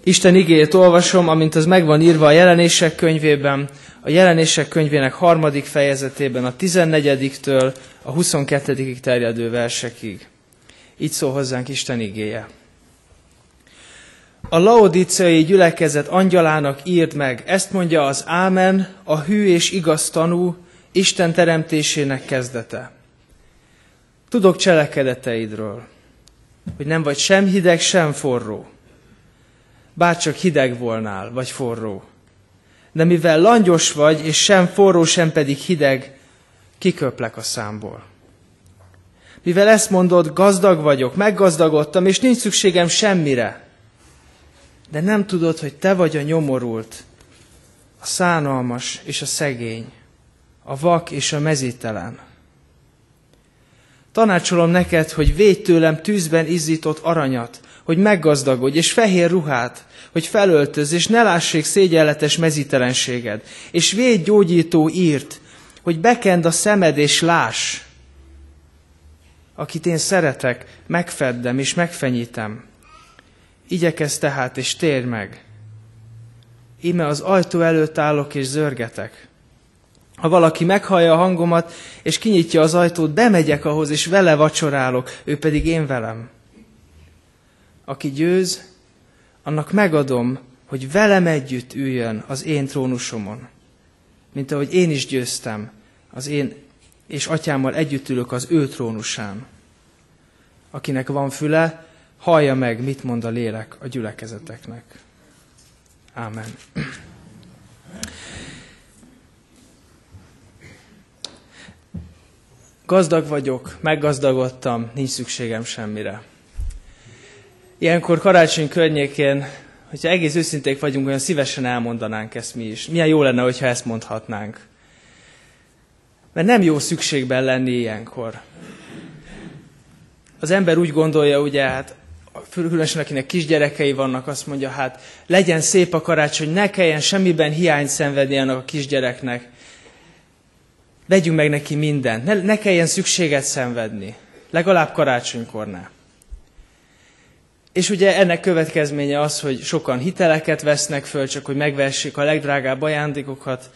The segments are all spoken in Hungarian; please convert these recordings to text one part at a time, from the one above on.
Isten igéjét olvasom, amint az megvan írva a Jelenések könyvében, a Jelenések könyvének 3. fejezetében, a 14-től a 22. terjedő versekig. Így szól hozzánk Isten igéje. A laodíceai gyülekezet angyalának írd meg, ezt mondja az Ámen, a hű és igaz tanú, Isten teremtésének kezdete. Tudok cselekedeteidről, hogy nem vagy sem hideg, sem forró. Bárcsak hideg volnál, vagy forró. De mivel langyos vagy, és sem forró, sem pedig hideg, kiköplek a számból. Mivel ezt mondod, gazdag vagyok, meggazdagodtam, és nincs szükségem semmire. De nem tudod, hogy te vagy a nyomorult, a szánalmas és a szegény, a vak és a mezítelen. Tanácsolom neked, hogy védj tőlem tűzben izzított aranyat, hogy meggazdagodj, és fehér ruhát, hogy felöltözz, és ne lássék szégyenletes mezítelenséged, és védj gyógyító írt, hogy bekend a szemed, és láss. Akit én szeretek, megfeddem, és megfenyítem. Igyekezz tehát, és térj meg. Íme az ajtó előtt állok, és zörgetek. Ha valaki meghallja a hangomat, és kinyitja az ajtót, bemegyek ahhoz, és vele vacsorálok, ő pedig én velem. Aki győz, annak megadom, hogy velem együtt üljön az én trónusomon. Mint ahogy én is győztem, az én és atyámmal együtt ülök az ő trónusán. Akinek van füle, hallja meg, mit mond a lélek a gyülekezeteknek. Ámen. Gazdag vagyok, meggazdagodtam, nincs szükségem semmire. Ilyenkor karácsony környékén, hogyha egész őszinték vagyunk, olyan szívesen elmondanánk ezt mi is. Milyen jó lenne, hogyha ezt mondhatnánk. Mert nem jó szükségben lenni ilyenkor. Az ember úgy gondolja, ugye, hát különösen akinek kisgyerekei vannak, azt mondja, hát legyen szép a karácsony, ne kelljen semmiben hiányt szenvedni annak a kisgyereknek. Vegyünk meg neki mindent, ne kelljen szükséget szenvedni, legalább karácsonykor ne. És ugye ennek következménye az, hogy sokan hiteleket vesznek föl, csak hogy megvessék a legdrágább ajándékokat,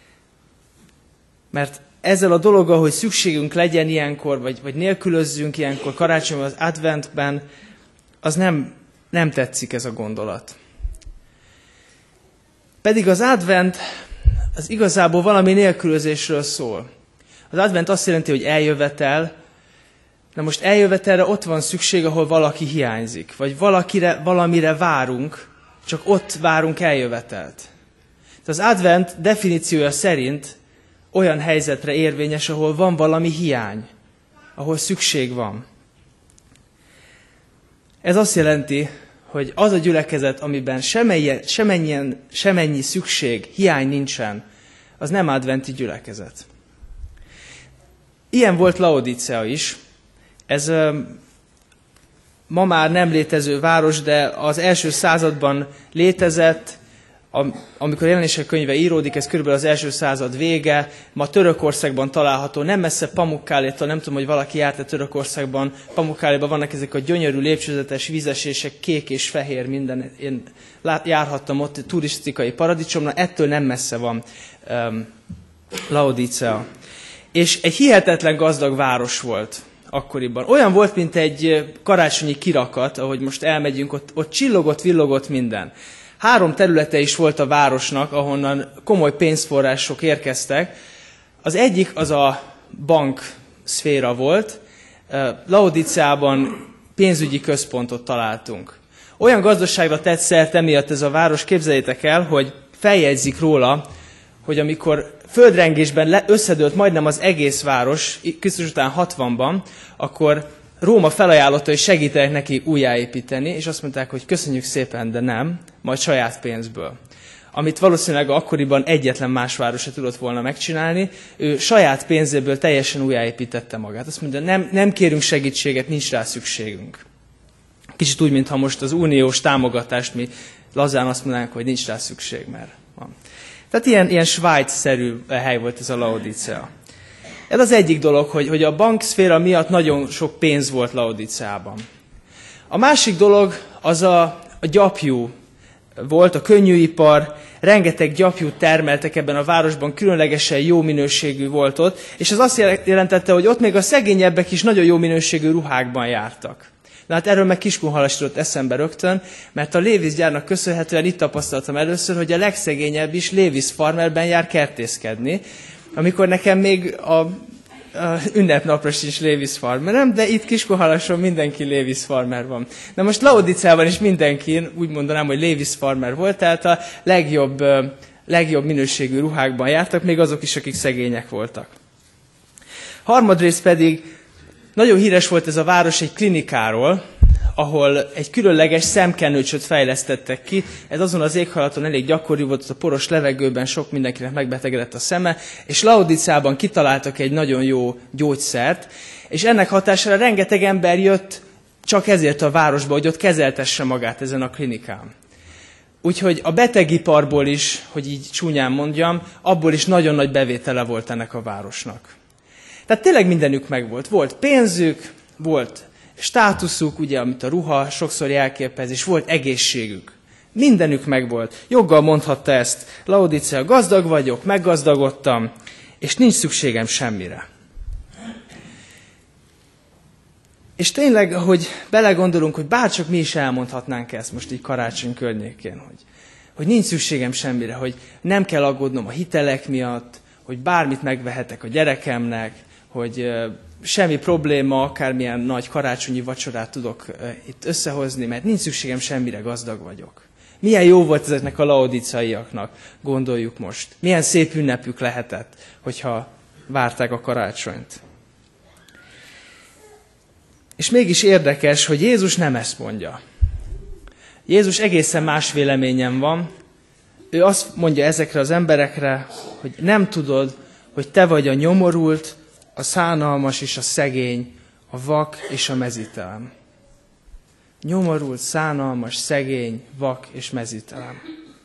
mert ezzel a dologgal, hogy szükségünk legyen ilyenkor, vagy nélkülözzünk ilyenkor karácsonyban, az adventben, az nem tetszik ez a gondolat. Pedig az advent az igazából valami nélkülözésről szól. Az advent azt jelenti, hogy eljövetel, de most eljövetelre ott van szükség, ahol valaki hiányzik, vagy valamire várunk, csak ott várunk eljövetelt. Az advent definíciója szerint olyan helyzetre érvényes, ahol van valami hiány, ahol szükség van. Ez azt jelenti, hogy az a gyülekezet, amiben semennyi szükség, hiány nincsen, az nem adventi gyülekezet. Ilyen volt Laodicea is. Ez ma már nem létező város, de az első században létezett, amikor a Jelenések könyve íródik, ez körülbelül az első század vége, ma Törökországban található, nem messze Pamukkaleétól, nem tudom, hogy valaki járt-e Törökországban, Pamukkaléban vannak ezek a gyönyörű lépcsőzetes vízesések, kék és fehér minden, én járhattam ott, turisztikai paradicsomra, ettől nem messze van Laodicea. És egy hihetetlen gazdag város volt akkoriban. Olyan volt, mint egy karácsonyi kirakat, ahogy most elmegyünk, ott csillogott, villogott minden. 3 területe is volt a városnak, ahonnan komoly pénzforrások érkeztek. Az egyik az a bank szféra volt. Laodiceában pénzügyi központot találtunk. Olyan gazdaságra tett szert emiatt ez a város, képzeljétek el, hogy feljegyzik róla, hogy amikor földrengésben összedőlt majdnem az egész város, Krisztus után 60-ban, akkor Róma felajánlotta, hogy segítenek neki újjáépíteni, és azt mondták, hogy köszönjük szépen, de nem, majd saját pénzből. Amit valószínűleg akkoriban egyetlen más város se tudott volna megcsinálni, ő saját pénzéből teljesen újjáépítette magát. Azt mondja, nem kérünk segítséget, nincs rá szükségünk. Kicsit úgy, mintha most az uniós támogatást mi lazán azt mondanánk, hogy nincs rá szükség, mert van. Tehát ilyen Svájc-szerű hely volt ez a Laodicea. Ez az egyik dolog, hogy a bankszféra miatt nagyon sok pénz volt Laodiceában. A másik dolog az a gyapjú volt, a könnyűipar, rengeteg gyapjút termeltek ebben a városban, különlegesen jó minőségű volt ott, és ez azt jelentette, hogy ott még a szegényebbek is nagyon jó minőségű ruhákban jártak. Na hát erről meg Kiskunhalas jutott eszembe rögtön, mert a Levi's gyárnak köszönhetően itt tapasztaltam először, hogy a legszegényebb is Levi's farmerben jár kertészkedni, amikor nekem még a ünnepnapra sincs Levi's farmerem, de itt Kiskunhalason mindenki Levi's farmer van. Na most Laodicában is mindenki, úgy mondanám, hogy Levi's farmer volt, tehát a legjobb minőségű ruhákban jártak, még azok is, akik szegények voltak. Harmadrészt pedig nagyon híres volt ez a város egy klinikáról, ahol egy különleges szemkenőcsöt fejlesztettek ki. Ez azon az éghajlaton elég gyakori volt, a poros levegőben sok mindenkinek megbetegedett a szeme, és Laodicában kitaláltak egy nagyon jó gyógyszert, és ennek hatására rengeteg ember jött csak ezért a városba, hogy ott kezeltesse magát ezen a klinikán. Úgyhogy a betegiparból is, hogy így csúnyán mondjam, abból is nagyon nagy bevétele volt ennek a városnak. Tehát tényleg mindenük megvolt. Volt pénzük, volt státuszuk, ugye, amit a ruha sokszor jelképez, és volt egészségük. Mindenük megvolt. Joggal mondhatta ezt Laodicea, gazdag vagyok, meggazdagodtam, és nincs szükségem semmire. És tényleg, hogy belegondolunk, hogy bárcsak mi is elmondhatnánk ezt most így karácsony környékén, hogy nincs szükségem semmire, hogy nem kell aggódnom a hitelek miatt, hogy bármit megvehetek a gyerekemnek, hogy semmi probléma, akármilyen nagy karácsonyi vacsorát tudok itt összehozni, mert nincs szükségem semmire, gazdag vagyok. Milyen jó volt ezeknek a laodicaiaknak, gondoljuk most. Milyen szép ünnepük lehetett, hogyha várták a karácsonyt. És mégis érdekes, hogy Jézus nem ezt mondja. Jézus egészen más véleményen van. Ő azt mondja ezekre az emberekre, hogy nem tudod, hogy te vagy a nyomorult, a szánalmas és a szegény, a vak és a mezítelen. Nyomorult, szánalmas, szegény, vak és mezítelen.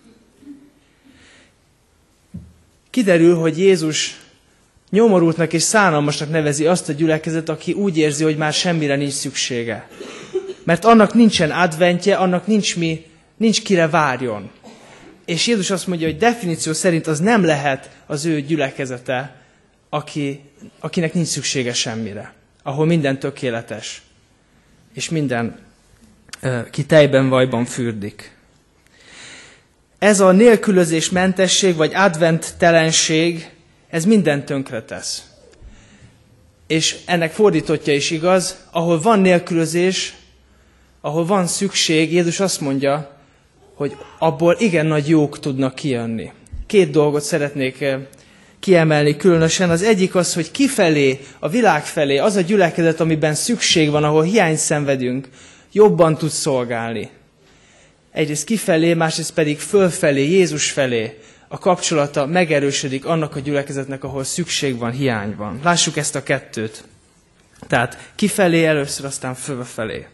Kiderül, hogy Jézus nyomorultnak és szánalmasnak nevezi azt a gyülekezet, aki úgy érzi, hogy már semmire nincs szüksége. Mert annak nincsen adventje, annak nincs kire várjon. És Jézus azt mondja, hogy definíció szerint az nem lehet az ő gyülekezete, akinek nincs szüksége semmire. Ahol minden tökéletes, és minden ki tejben, vajban fürdik. Ez a nélkülözés, mentesség, vagy adventtelenség, ez mindent tönkretesz. És ennek fordítottja is igaz, ahol van nélkülözés, ahol van szükség, Jézus azt mondja, hogy abból igen nagy jók tudnak kijönni. 2 dolgot szeretnék kiemelni különösen. Az egyik az, hogy kifelé, a világ felé, az a gyülekezet, amiben szükség van, ahol hiányt szenvedünk, jobban tud szolgálni. Egyrészt kifelé, másrészt pedig fölfelé, Jézus felé a kapcsolata megerősödik annak a gyülekezetnek, ahol szükség van, hiány van. Lássuk ezt a 2-t. Tehát kifelé először, aztán fölfelé.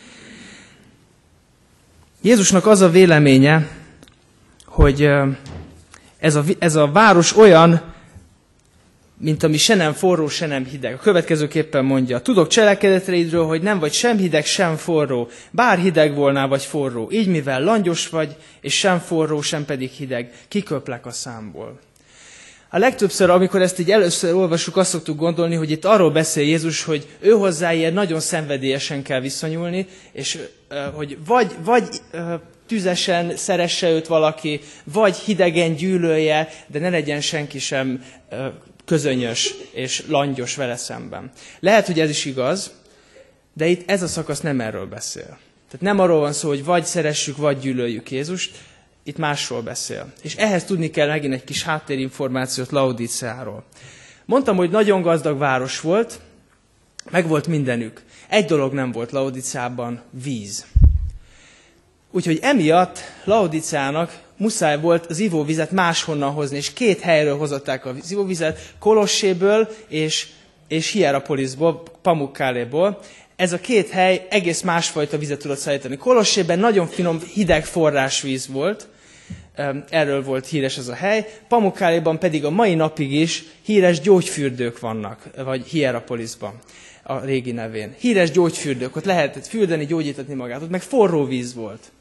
Jézusnak az a véleménye, hogy ez a város olyan, mint ami se nem forró, se nem hideg. A következőképpen mondja, tudok cselekedeteidről, hogy nem vagy sem hideg, sem forró, bár hideg volnál, vagy forró. Így mivel langyos vagy, és sem forró, sem pedig hideg, kiköplek a számból. A legtöbbször, amikor ezt így először olvassuk, azt szoktuk gondolni, hogy itt arról beszél Jézus, hogy ő hozzá ilyen nagyon szenvedélyesen kell viszonyulni, és hogy vagy tüzesen szeresse őt valaki, vagy hidegen gyűlölje, de ne legyen senki sem közönyös és langyos vele szemben. Lehet, hogy ez is igaz, de itt ez a szakasz nem erről beszél. Tehát nem arról van szó, hogy vagy szeressük, vagy gyűlöljük Jézust, itt másról beszél. És ehhez tudni kell megint egy kis háttérinformációt Laodiceáról. Mondtam, hogy nagyon gazdag város volt, meg volt mindenük. Egy dolog nem volt Laodiceában, víz. Úgyhogy emiatt Laodiceának muszáj volt az ivóvizet máshonnan hozni, és 2 helyről hozották az ivóvizet, Kolosséből és Hierapolisból, Pamukkáléból. Ez a 2 hely egész másfajta vizet tudott szállítani. Kolossében nagyon finom, hideg forrásvíz volt, erről volt híres ez a hely, Pamukkáléban pedig a mai napig is híres gyógyfürdők vannak, vagy Hierapolisban a régi nevén. Híres gyógyfürdők, ott lehetett fürdeni, gyógyítatni magát, ott meg forró víz volt.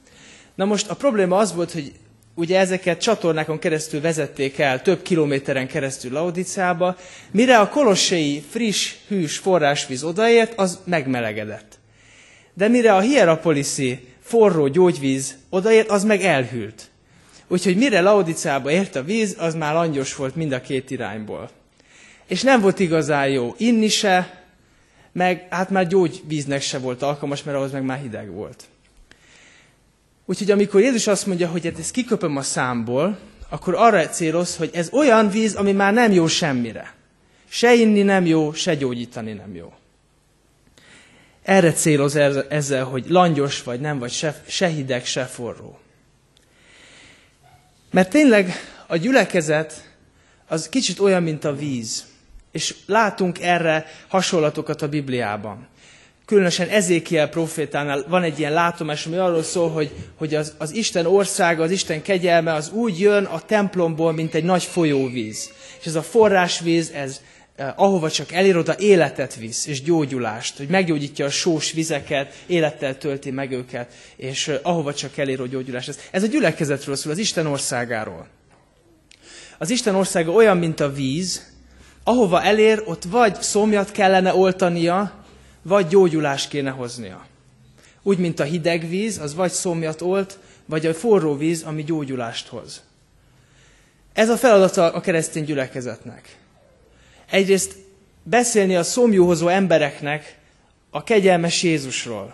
Na most a probléma az volt, hogy ugye ezeket csatornákon keresztül vezették el, több kilométeren keresztül Laodicéába, mire a kolossei friss, hűs forrásvíz odaért, az megmelegedett. De mire a hierapoliszi forró gyógyvíz odaért, az meg elhűlt. Úgyhogy mire Laodicéába ért a víz, az már langyos volt mind a két irányból. És nem volt igazán jó inni se, meg hát már gyógyvíznek se volt alkalmas, mert ahhoz meg már hideg volt. Úgyhogy amikor Jézus azt mondja, hogy hát ezt kiköpöm a számból, akkor arra céloz, hogy ez olyan víz, ami már nem jó semmire. Se inni nem jó, se gyógyítani nem jó. Erre céloz ezzel, hogy langyos vagy nem vagy, se hideg, se forró. Mert tényleg a gyülekezet az kicsit olyan, mint a víz. És látunk erre hasonlatokat a Bibliában. Különösen Ezékiel prófétánál van egy ilyen látomás, ami arról szól, hogy az Isten országa, az Isten kegyelme az úgy jön a templomból, mint egy nagy folyóvíz. És ez a forrásvíz, ez ahova csak elér, oda életet visz, és gyógyulást, hogy meggyógyítja a sós vizeket, élettel tölti meg őket, és ahova csak elér, hogy gyógyulást. Ez a gyülekezetről szól, az Isten országáról. Az Isten országa olyan, mint a víz, ahova elér, ott vagy szomjat kellene oltania, vagy gyógyulást kéne hoznia. Úgy, mint a hideg víz, az vagy szomjat olt, vagy a forró víz, ami gyógyulást hoz. Ez a feladata a keresztény gyülekezetnek. Egyrészt beszélni a szomjúhozó embereknek a kegyelmes Jézusról,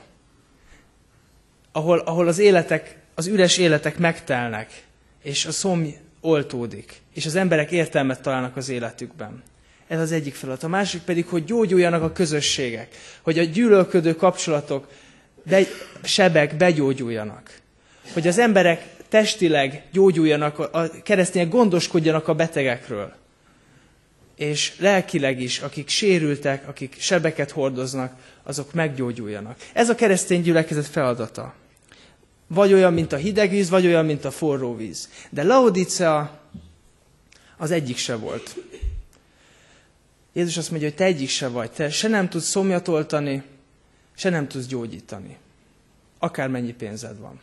ahol az üres életek megtelnek, és a szomj oltódik, és az emberek értelmet találnak az életükben. Ez az egyik feladat. A másik pedig, hogy gyógyuljanak a közösségek, hogy a gyűlölködő kapcsolatok, sebek begyógyuljanak. Hogy az emberek testileg gyógyuljanak, a keresztények gondoskodjanak a betegekről. És lelkileg is, akik sérültek, akik sebeket hordoznak, azok meggyógyuljanak. Ez a keresztény gyülekezet feladata. Vagy olyan, mint a hideg víz, vagy olyan, mint a forró víz. De Laodicea az egyik se volt. Jézus azt mondja, hogy te egyik se vagy. Te se nem tudsz szomjat oltani, se nem tudsz gyógyítani. Akármennyi pénzed van.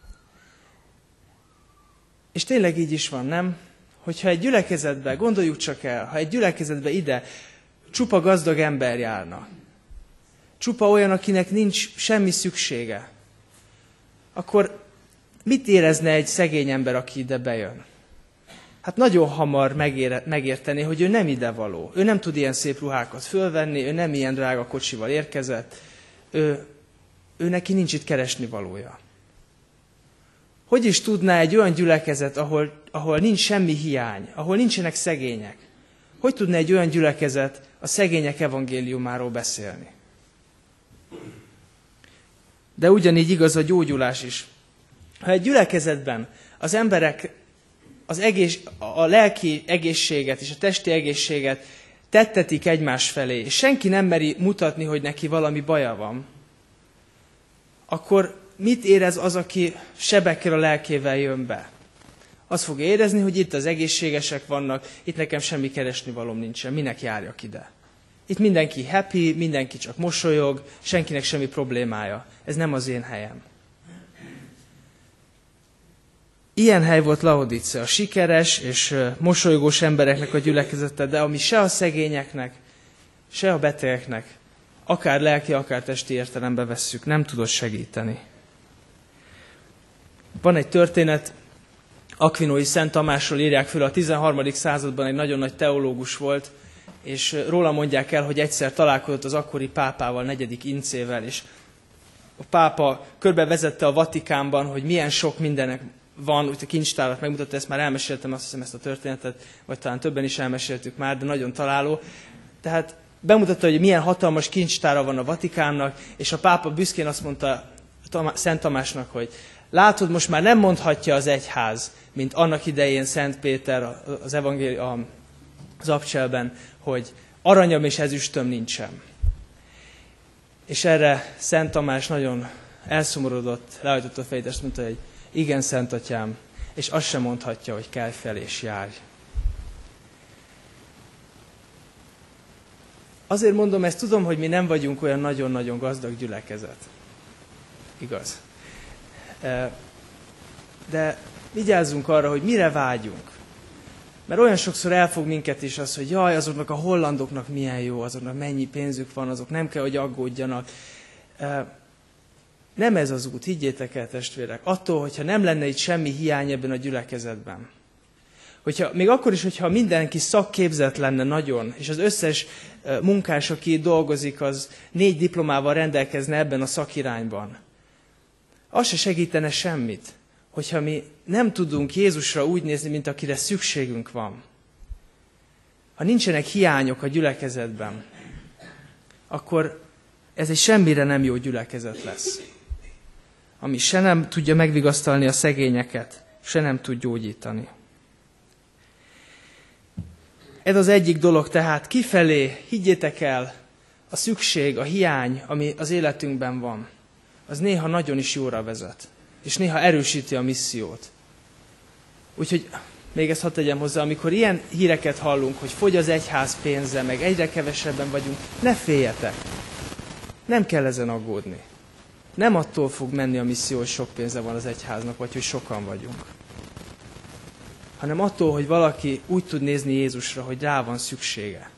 És tényleg így is van, nem? Hogyha egy gyülekezetbe, gondoljuk csak el, ha egy gyülekezetbe ide csupa gazdag ember járna, csupa olyan, akinek nincs semmi szüksége, akkor mit érezne egy szegény ember, aki ide bejön? Hát nagyon hamar megérteni, hogy ő nem idevaló. Ő nem tud ilyen szép ruhákat fölvenni, ő nem ilyen drága kocsival érkezett, ő neki nincs itt keresnivalója. Hogy is tudná egy olyan gyülekezet, ahol nincs semmi hiány, ahol nincsenek szegények? Hogy tudna egy olyan gyülekezet a szegények evangéliumáról beszélni? De ugyanígy igaz a gyógyulás is. Ha egy gyülekezetben az emberek a lelki egészséget és a testi egészséget tettetik egymás felé, és senki nem meri mutatni, hogy neki valami baja van, akkor mit érez az, aki sebekkel a lelkével jön be? Azt fogja érezni, hogy itt az egészségesek vannak, itt nekem semmi keresnivalóm nincsen, minek járjak ide. Itt mindenki happy, mindenki csak mosolyog, senkinek semmi problémája. Ez nem az én helyem. Ilyen hely volt Laodicea, sikeres és mosolygós embereknek a gyülekezete, de ami se a szegényeknek, se a betegeknek, akár lelki, akár testi értelembe vesszük, nem tudott segíteni. Van egy történet, Akvinói Szent Tamásról írják föl, a 13. században egy nagyon nagy teológus volt, és róla mondják el, hogy egyszer találkozott az akkori pápával, 4. Incével, és a pápa körbevezette a Vatikánban, hogy milyen sok mindenek van, úgy a kincstárat megmutatta, ezt már elmeséltem, azt hiszem ezt a történetet, vagy talán többen is elmeséltük már, de nagyon találó. Tehát bemutatta, hogy milyen hatalmas kincstára van a Vatikánnak, és a pápa büszkén azt mondta Szent Tamásnak, hogy látod, most már nem mondhatja az egyház, mint annak idején Szent Péter az Abcselben, hogy aranyam és ezüstöm nincsen. És erre Szent Tamás nagyon elszomorodott, lehajtotta a fejét, és mondta, hogy igen, Szent Atyám, és azt sem mondhatja, hogy kelj fel és járj. Azért mondom ezt, tudom, hogy mi nem vagyunk olyan nagyon-nagyon gazdag gyülekezet. Igaz. de vigyázzunk arra, hogy mire vágyunk. Mert olyan sokszor elfog minket is az, hogy jaj, azoknak a hollandoknak milyen jó, azoknak mennyi pénzük van, azok nem kell, hogy aggódjanak. Nem ez az út, higgyétek el, testvérek. Attól, hogyha nem lenne itt semmi hiány ebben a gyülekezetben. Még akkor is, hogyha mindenki szakképzett lenne nagyon, és az összes munkás, aki dolgozik, az 4 diplomával rendelkezne ebben a szakirányban. Az se segítene semmit, hogyha mi nem tudunk Jézusra úgy nézni, mint akire szükségünk van. Ha nincsenek hiányok a gyülekezetben, akkor ez egy semmire nem jó gyülekezet lesz. Ami se nem tudja megvigasztalni a szegényeket, se nem tud gyógyítani. Ez az egyik dolog, tehát kifelé, higgyétek el, a szükség, a hiány, ami az életünkben van, az néha nagyon is jóra vezet, és néha erősíti a missziót. Úgyhogy még ezt hadd tegyem hozzá, amikor ilyen híreket hallunk, hogy fogy az egyház pénze, meg egyre kevesebben vagyunk, ne féljetek. Nem kell ezen aggódni. Nem attól fog menni a misszió, hogy sok pénze van az egyháznak, vagy hogy sokan vagyunk. Hanem attól, hogy valaki úgy tud nézni Jézusra, hogy rá van szüksége.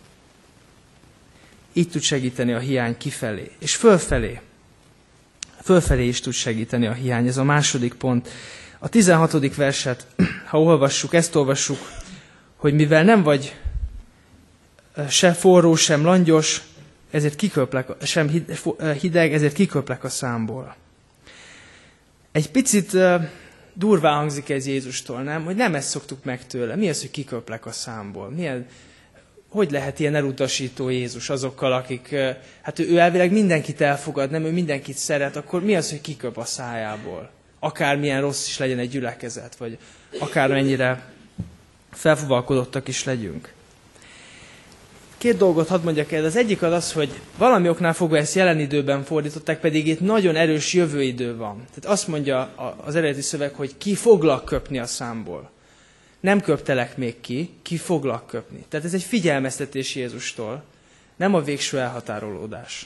Így tud segíteni a hiány kifelé. És fölfelé. Fölfelé is tud segíteni a hiány. Ez a második pont. A 16. verset, ha olvassuk, ezt olvassuk, hogy mivel nem vagy se forró, sem langyos, ezért sem hideg, ezért kiköplek a számból. Egy picit durván hangzik ez Jézustól, nem? Hogy nem ezt szoktuk meg tőle. Mi az, hogy kiköplek a számból? Hogy lehet ilyen elutasító Jézus azokkal, akik, hát ő elvileg mindenkit elfogad, nem? Ő mindenkit szeret, akkor mi az, hogy kiköp a szájából? Akármilyen rossz is legyen egy gyülekezet, vagy akármennyire felfuvalkodottak is legyünk. 2 dolgot hadd mondjak el. Az egyik az, hogy valami oknál fogva ezt jelen időben fordították, pedig itt nagyon erős jövőidő van. Tehát azt mondja az eredeti szöveg, hogy ki foglak köpni a számból. Nem köptelek még ki foglak köpni. Tehát ez egy figyelmeztetés Jézustól, nem a végső elhatárolódás.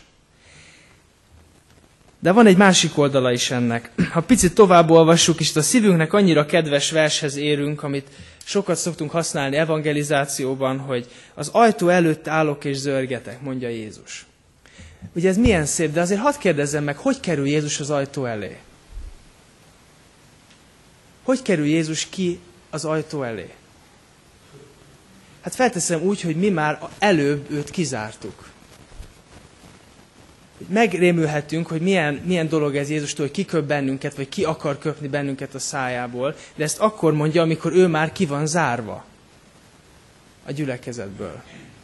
De van egy másik oldala is ennek. Ha picit tovább olvassuk, és a szívünknek annyira kedves vershez érünk, amit sokat szoktunk használni evangelizációban, hogy az ajtó előtt állok és zörgetek, mondja Jézus. Ugye ez milyen szép, de azért hadd kérdezzem meg, hogy kerül Jézus az ajtó elé? Hogy kerül Jézus ki az ajtó elé? Hát felteszem úgy, hogy mi már előbb őt kizártuk. Megrémülhetünk, hogy milyen dolog ez Jézustól, hogy kiköp bennünket, vagy ki akar köpni bennünket a szájából, de ezt akkor mondja, amikor ő már ki van zárva a gyülekezetből.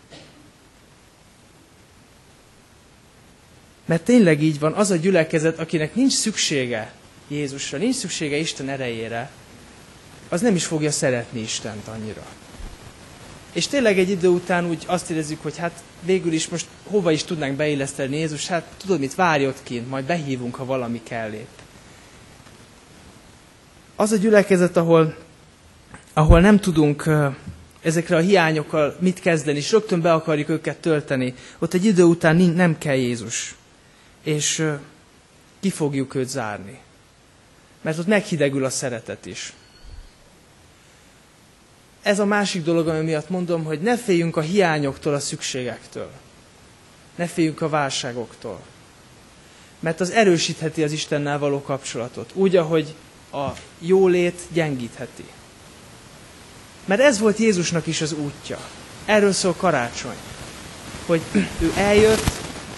Mert tényleg így van, az a gyülekezet, akinek nincs szüksége Jézusra, nincs szüksége Isten erejére, az nem is fogja szeretni Istent annyira. És tényleg egy idő után úgy azt érezzük, hogy hát végül is most hova is tudnánk beilleszteni Jézus, hát tudod mit, várj ott kint, majd behívunk, ha valami kell épp. Az a gyülekezet, ahol nem tudunk ezekre a hiányokkal mit kezdeni, és rögtön be akarjuk őket tölteni, ott egy idő után nem kell Jézus. És ki fogjuk őt zárni. Mert ott meghidegül a szeretet is. Ez a másik dolog, ami miatt mondom, hogy ne féljünk a hiányoktól, a szükségektől. Ne féljünk a válságoktól. Mert az erősítheti az Istennel való kapcsolatot. Úgy, ahogy a jólét gyengítheti. Mert ez volt Jézusnak is az útja. Erről szól karácsony. Hogy ő eljött,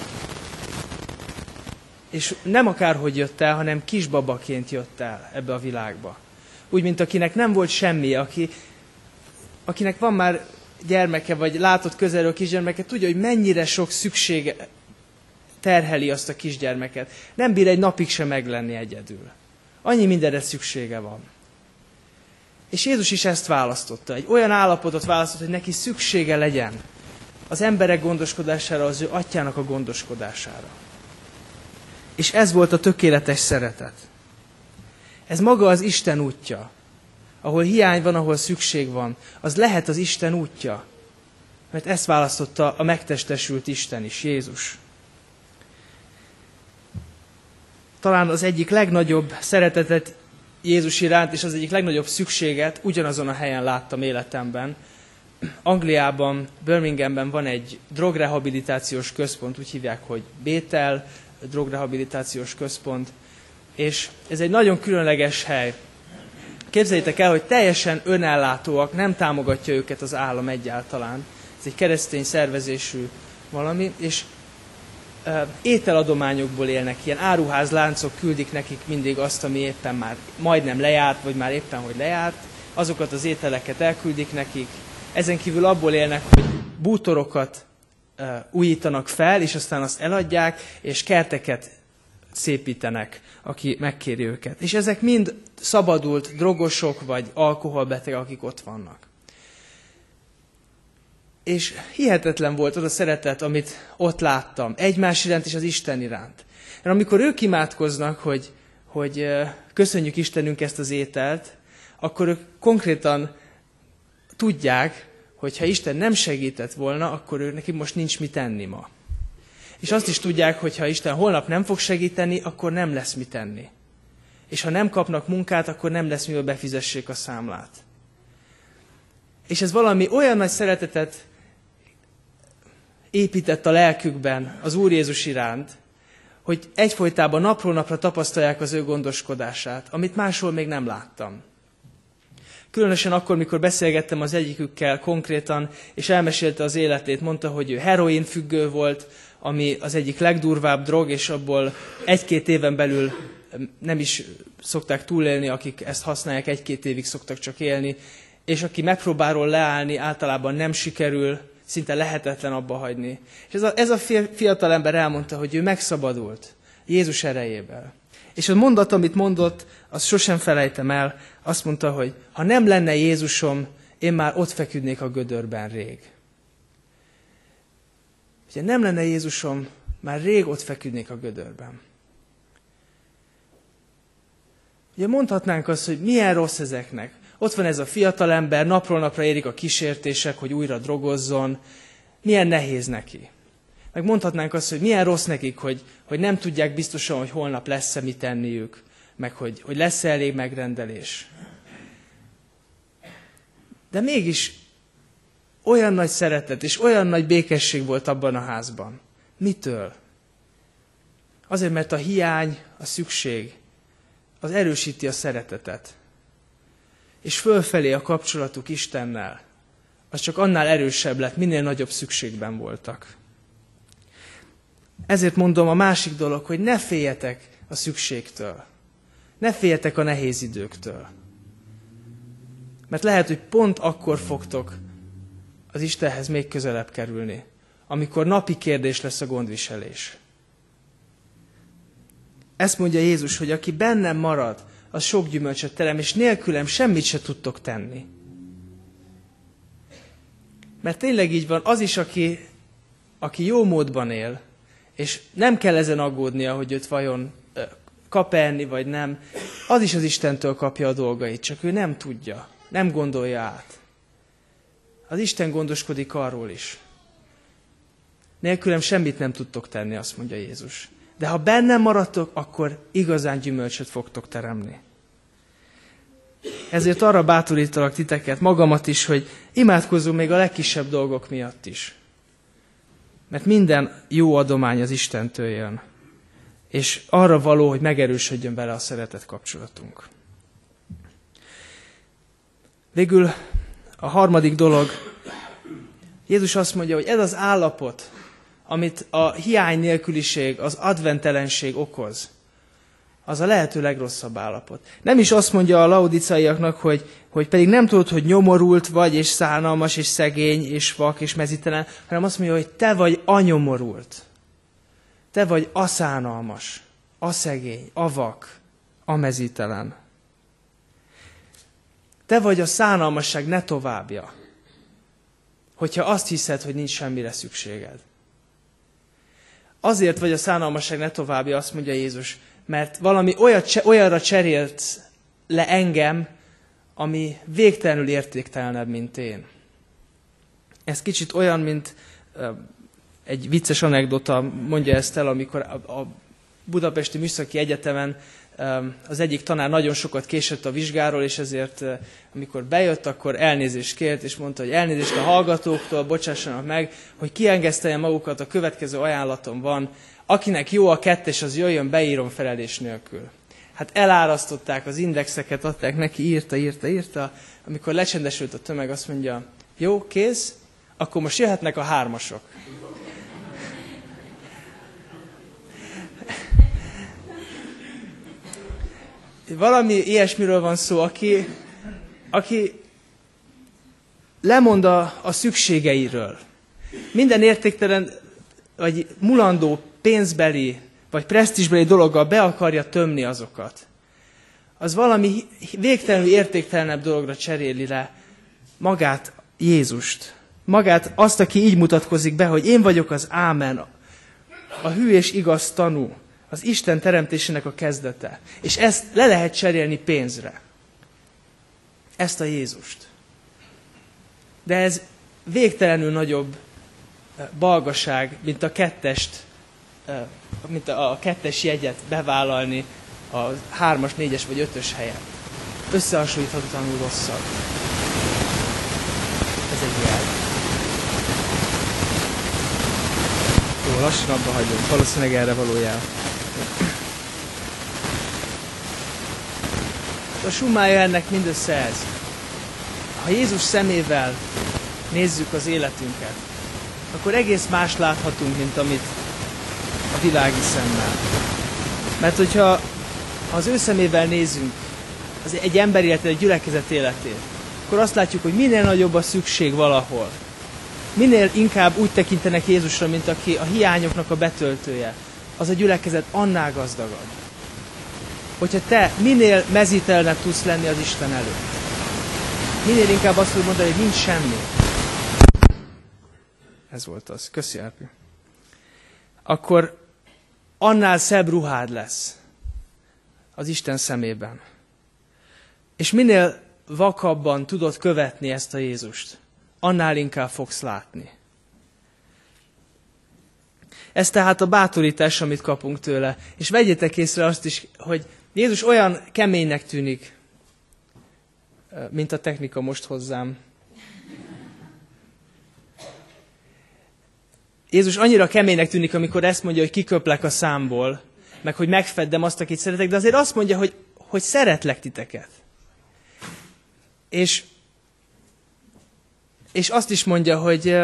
és nem akárhogy jött el, hanem kisbabaként jött el ebbe a világba. Úgy, mint akinek nem volt semmi, akinek van már gyermeke, vagy látott közelről kisgyermeket, tudja, hogy mennyire sok szüksége terheli azt a kisgyermeket. Nem bír egy napig sem meglenni egyedül. Annyi mindenre szüksége van. És Jézus is ezt választotta. Egy olyan állapotot választott, hogy neki szüksége legyen az emberek gondoskodására, az ő atyának a gondoskodására. És ez volt a tökéletes szeretet. Ez maga az Isten útja. Ahol hiány van, ahol szükség van, az lehet az Isten útja. Mert ezt választotta a megtestesült Isten is, Jézus. Talán az egyik legnagyobb szeretetet Jézus iránt, és az egyik legnagyobb szükséget ugyanazon a helyen láttam életemben. Angliában, Birminghamben van egy drogrehabilitációs központ, úgy hívják, hogy Bethel drogrehabilitációs központ, és ez egy nagyon különleges hely. Képzeljétek el, hogy teljesen önellátóak, nem támogatja őket az állam egyáltalán. Ez egy keresztény szervezésű valami, és ételadományokból élnek, ilyen áruházláncok küldik nekik mindig azt, ami éppen már majdnem lejárt, vagy már éppen hogy lejárt, azokat az ételeket elküldik nekik. Ezen kívül abból élnek, hogy bútorokat újítanak fel, és aztán azt eladják, és kerteket szépítenek, aki megkéri őket. És ezek mind szabadult drogosok, vagy alkoholbetegek, akik ott vannak. És hihetetlen volt az a szeretet, amit ott láttam, egymás iránt és az Isten iránt. Mert amikor ők imádkoznak, hogy köszönjük Istenünk ezt az ételt, akkor ők konkrétan tudják, hogy ha Isten nem segített volna, akkor neki most nincs mit enni ma. És azt is tudják, hogy ha Isten holnap nem fog segíteni, akkor nem lesz mit enni. És ha nem kapnak munkát, akkor nem lesz mivel befizessék a számlát. És ez valami olyan nagy szeretetet épített a lelkükben az Úr Jézus iránt, hogy egyfolytában napról napra tapasztalják az ő gondoskodását, amit máshol még nem láttam. Különösen akkor, mikor beszélgettem az egyikükkel konkrétan, és elmesélte az életét, mondta, hogy ő heroin függő volt, ami az egyik legdurvább drog, és abból 1-2 éven belül nem is szokták túlélni, akik ezt használják, 1-2 évig szoktak csak élni, és aki megpróbál leállni, általában nem sikerül, szinte lehetetlen abba hagyni. És ez a fiatal ember elmondta, hogy ő megszabadult Jézus erejével. És a mondat, amit mondott, azt sosem felejtem el, azt mondta, hogy ha nem lenne Jézusom, én már ott feküdnék a gödörben rég. Ha nem lenne Jézusom, már rég ott feküdnék a gödörben. Ugye mondhatnánk azt, hogy milyen rossz ezeknek. Ott van ez a fiatal ember, napról napra érik a kísértések, hogy újra drogozzon. Milyen nehéz neki. Meg mondhatnánk azt, hogy milyen rossz nekik, hogy nem tudják biztosan, hogy holnap lesz-e mit enniük, meg hogy lesz-e elég megrendelés. De mégis olyan nagy szeretet és olyan nagy békesség volt abban a házban. Mitől? Azért, mert a hiány, a szükség, az erősíti a szeretetet. És fölfelé a kapcsolatuk Istennel, az csak annál erősebb lett, minél nagyobb szükségben voltak. Ezért mondom a másik dolog, hogy ne féljetek a szükségtől. Ne féljetek a nehéz időktől. Mert lehet, hogy pont akkor fogtok az Istenhez még közelebb kerülni, amikor napi kérdés lesz a gondviselés. Ezt mondja Jézus, hogy aki bennem marad, az sok gyümölcsöt terem, és nélkülem semmit se tudtok tenni. Mert tényleg így van, az is, aki jó módban él, és nem kell ezen aggódnia, hogy őt vajon kap enni, vagy nem, az is az Istentől kapja a dolgait, csak ő nem tudja, nem gondolja át. Az Isten gondoskodik arról is. Nélkülem semmit nem tudtok tenni, azt mondja Jézus. De ha bennem maradtok, akkor igazán gyümölcsöt fogtok teremni. Ezért arra bátorítalak titeket, magamat is, hogy imádkozzunk még a legkisebb dolgok miatt is. Mert minden jó adomány az Istentől jön. És arra való, hogy megerősödjön vele a szeretet kapcsolatunk. Végül a harmadik dolog, Jézus azt mondja, hogy ez az állapot, amit a hiány nélküliség, az adventelenség okoz, az a lehető legrosszabb állapot. Nem is azt mondja a laodicaiaknak, hogy pedig nem tudod, hogy nyomorult vagy, és szánalmas, és szegény, és vak, és mezítelen, hanem azt mondja, hogy te vagy a nyomorult. Te vagy a szánalmas, a szegény, a vak, a mezítelen. Te vagy a szánalmasság ne továbbja, hogyha azt hiszed, hogy nincs semmire szükséged. Azért vagy a szánalmasság ne továbbja, azt mondja Jézus, mert valami olyanra cserélt le engem, ami végtelenül értéktelenebb, mint én. Ez kicsit olyan, mint egy vicces anekdota mondja ezt el, amikor a Budapesti Műszaki Egyetemen az egyik tanár nagyon sokat késett a vizsgáról, és ezért amikor bejött, akkor elnézést kért, és mondta, hogy elnézést a hallgatóktól, bocsássanak meg, hogy kiengeszteljen magukat, a következő ajánlatom van, akinek jó a 2, az jöjjön, beírom felelés nélkül. Hát elárasztották az indexeket, adták neki, írta, amikor lecsendesült a tömeg, azt mondja, jó, kész, akkor most jöhetnek a 3-asok. Valami ilyesmiről van szó, aki lemond a szükségeiről. Minden értéktelen, vagy mulandó pénzbeli, vagy presztízsbeli dologgal be akarja tömni azokat. Az valami végtelenül értéktelenebb dologra cseréli le magát, Jézust. Magát azt, aki így mutatkozik be, hogy én vagyok az Ámen, a hű és igaz tanú, az Isten teremtésének a kezdete. És ezt le lehet cserélni pénzre. Ezt a Jézust. De ez végtelenül nagyobb balgaság, mint a 2-es jegyet bevállalni a 3-as, 4-es vagy 5-ös helyet. Összehasonlíthatatlanul rosszabb. Ez egy jel. Jó, lassan abba hagyom. Valószínűleg erre való jel. A summája ennek mindössze ez. Ha Jézus szemével nézzük az életünket, akkor egész más láthatunk, mint amit a világi szemmel. Mert hogyha az ő szemével nézzünk egy ember életét, egy gyülekezet életét, akkor azt látjuk, hogy minél nagyobb a szükség valahol. Minél inkább úgy tekintenek Jézusra, mint aki a hiányoknak a betöltője, az a gyülekezet annál gazdagabb. Hogyha te minél mezítelenebb tudsz lenni az Isten előtt, minél inkább azt tudod mondani, hogy nincs semmi. Ez volt az. Köszi, Árpi. Akkor annál szebb ruhád lesz az Isten szemében. És minél vakabban tudod követni ezt a Jézust, annál inkább fogsz látni. Ez tehát a bátorítás, amit kapunk tőle. És vegyétek észre azt is, hogy Jézus olyan keménynek tűnik, mint a technika most hozzám. Jézus annyira keménynek tűnik, amikor ezt mondja, hogy kiköplek a számból, meg hogy megfeddem azt, akit szeretek, de azért azt mondja, hogy szeretlek titeket. És azt is mondja,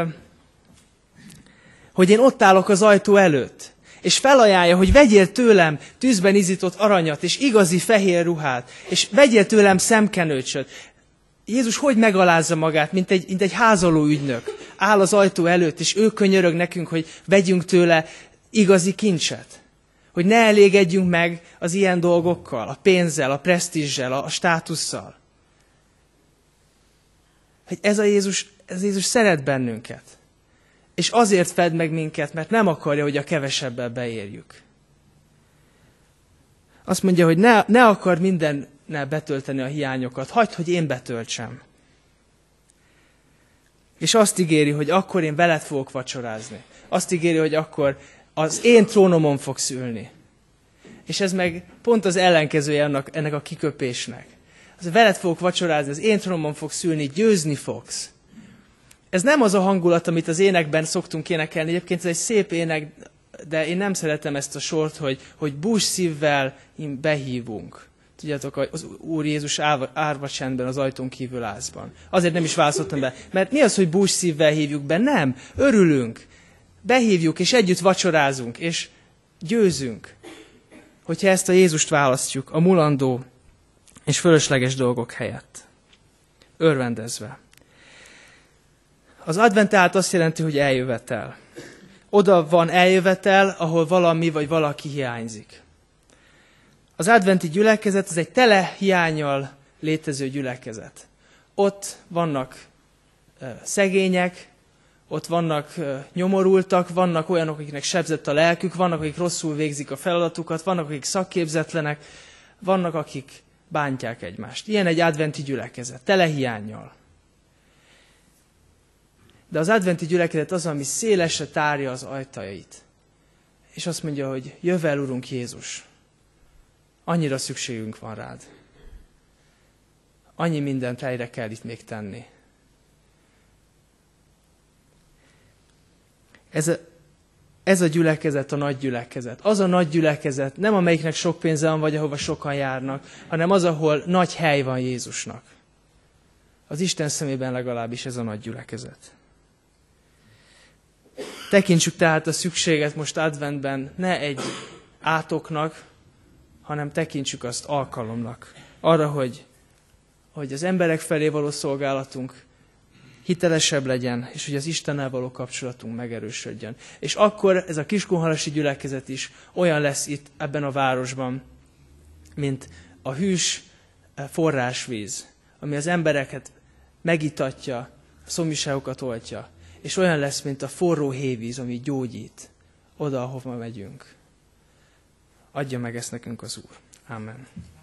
hogy én ott állok az ajtó előtt, és felajánlja, hogy vegyél tőlem tűzben izzított aranyat, és igazi fehér ruhát, és vegyél tőlem szemkenőcsöt. Jézus hogy megalázza magát, mint egy házaló ügynök. Áll az ajtó előtt, és ő könyörög nekünk, hogy vegyünk tőle igazi kincset. Hogy ne elégedjünk meg az ilyen dolgokkal, a pénzzel, a presztízsel, a státusszal. Hogy ez a Jézus szeret bennünket. És azért fed meg minket, mert nem akarja, hogy a kevesebbel beérjük. Azt mondja, hogy ne akar mindennel betölteni a hiányokat. Hagyd, hogy én betöltsem. És azt ígéri, hogy akkor én veled fogok vacsorázni. Azt ígéri, hogy akkor az én trónomon fogsz ülni. És ez meg pont az ellenkezője ennek a kiköpésnek. Az veled fogok vacsorázni, az én trónomon fogsz ülni, győzni fogsz. Ez nem az a hangulat, amit az énekben szoktunk énekelni. Egyébként ez egy szép ének, de én nem szeretem ezt a sort, hogy bús szívvel behívunk. Tudjátok, az Úr Jézus árva csendben az ajtón kívül házban. Azért nem is válaszoltam be. Mert mi az, hogy bús szívvel hívjuk be? Nem. Örülünk. Behívjuk, és együtt vacsorázunk, és győzünk. Hogyha ezt a Jézust választjuk a mulandó és fölösleges dolgok helyett. Örvendezve. Az advent tehát azt jelenti, hogy eljövetel. Oda van eljövetel, ahol valami vagy valaki hiányzik. Az adventi gyülekezet, ez egy tele hiánnyal létező gyülekezet. Ott vannak szegények, ott vannak nyomorultak, vannak olyanok, akiknek sebzett a lelkük, vannak, akik rosszul végzik a feladatukat, vannak, akik szakképzetlenek, vannak, akik bántják egymást. Ilyen egy adventi gyülekezet, tele hiánnyal. De az adventi gyülekezet az, ami szélesre tárja az ajtajait. És azt mondja, hogy jöjj el, Urunk Jézus, Annyira szükségünk van rád. Annyi mindent helyre kell itt még tenni. Ez a gyülekezet a nagy gyülekezet. Az a nagy gyülekezet, nem amelyiknek sok pénze van, vagy ahova sokan járnak, hanem az, ahol nagy hely van Jézusnak. Az Isten szemében legalábbis ez a nagy gyülekezet. Tekintsük tehát a szükséget most adventben ne egy átoknak, hanem tekintsük azt alkalomnak. Arra, hogy az emberek felé való szolgálatunk hitelesebb legyen, és hogy az Istennel való kapcsolatunk megerősödjön. És akkor ez a Kiskunhalasi gyülekezet is olyan lesz itt ebben a városban, mint a hűs forrásvíz, ami az embereket megitatja, a szomjúságokat oltja, és olyan lesz, mint a forró hévíz, ami gyógyít oda, ahova megyünk. Adja meg ezt nekünk az Úr. Amen.